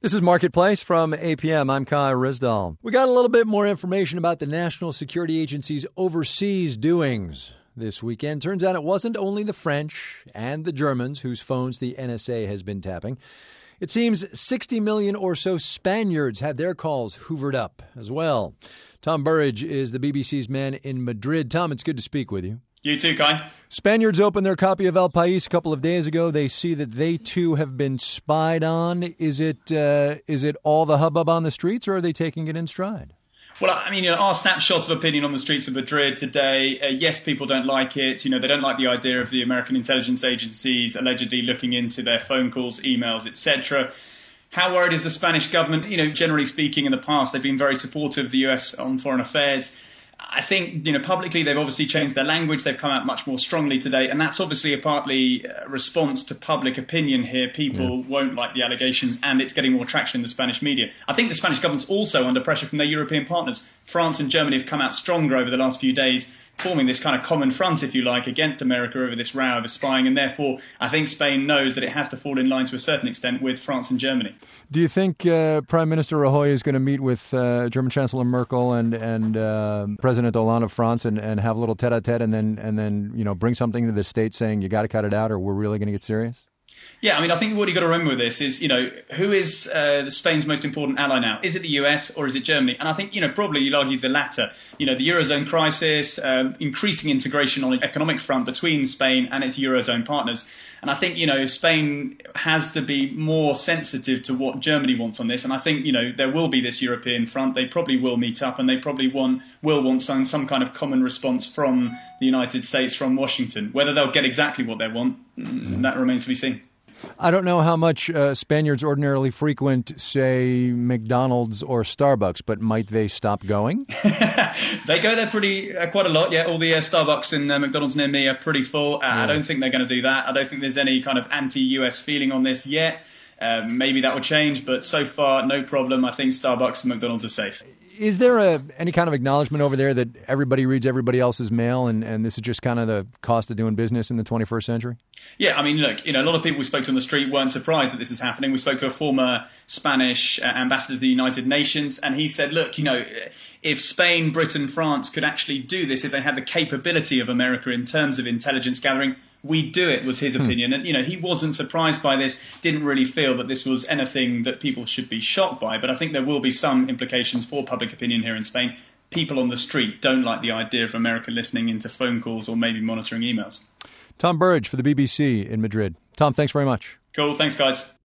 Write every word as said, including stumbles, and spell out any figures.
This is Marketplace from A P M. I'm Kai Rizdal. We got a little bit more information about the National Security Agency's overseas doings this weekend. Turns out it wasn't only the French and the Germans whose phones the N S A has been tapping. It seems sixty million or so Spaniards had their calls hoovered up as well. Tom Burridge is the B B C's man in Madrid. Tom, it's good to speak with you. You too, Kai. Spaniards opened their copy of El País a couple of days ago. They see that they, too, have been spied on. Is it uh, is it all the hubbub on the streets, or are they taking it in stride? Well, I mean, you know, our snapshot of opinion on the streets of Madrid today, uh, yes, people don't like it. You know, they don't like the idea of the American intelligence agencies allegedly looking into their phone calls, emails, et cetera. How worried is the Spanish government? You know, generally speaking, in the past, they've been very supportive of the U S on foreign affairs. I think, you know, publicly they've obviously changed their language. They've come out much more strongly today. And that's obviously a partly uh, response to public opinion here. People yeah. won't like the allegations, and it's getting more traction in the Spanish media. I think the Spanish government's also under pressure from their European partners. France and Germany have come out stronger over the last few days, forming this kind of common front, if you like, against America over this row over spying. And therefore, I think Spain knows that it has to fall in line to a certain extent with France and Germany. Do you think uh, Prime Minister Rajoy is going to meet with uh, German Chancellor Merkel and and uh, President Hollande of France and, and have a little tete-a-tete and then and then you know bring something to the States saying you got to cut it out or we're really going to get serious? Yeah, I mean, I think what you've got to remember with this is, you know, who is uh, Spain's most important ally now? Is it the U S or is it Germany? And I think, you know, probably you'd argue the latter. You know, the Eurozone crisis, um, increasing integration on an economic front between Spain and its Eurozone partners. And I think, you know, Spain has to be more sensitive to what Germany wants on this. And I think, you know, there will be this European front. They probably will meet up and they probably want, will want some, some kind of common response from the United States, from Washington. Whether they'll get exactly what they want, mm, that remains to be seen. I don't know how much uh, Spaniards ordinarily frequent, say, McDonald's or Starbucks, but might they stop going? They go there pretty uh, quite a lot, yeah. All the uh, Starbucks and uh, McDonald's near me are pretty full. Uh, yeah. I don't think they're going to do that. I don't think there's any kind of anti-U S feeling on this yet. Uh, maybe that will change, but so far, no problem. I think Starbucks and McDonald's are safe. Is there a, any kind of acknowledgement over there that everybody reads everybody else's mail and, and this is just kind of the cost of doing business in the twenty-first century? Yeah, I mean, look, you know, a lot of people we spoke to on the street weren't surprised that this is happening. We spoke to a former Spanish uh, ambassador to the United Nations, and he said, look, you know, if Spain, Britain, France could actually do this, if they had the capability of America in terms of intelligence gathering, we'd do it, was his hmm. opinion. And, you know, he wasn't surprised by this, didn't really feel that this was anything that people should be shocked by. But I think there will be some implications for public opinion here in Spain. People on the street don't like the idea of America listening into phone calls or maybe monitoring emails. Tom Burridge for the B B C in Madrid. Tom, thanks very much. Cool. Thanks, guys.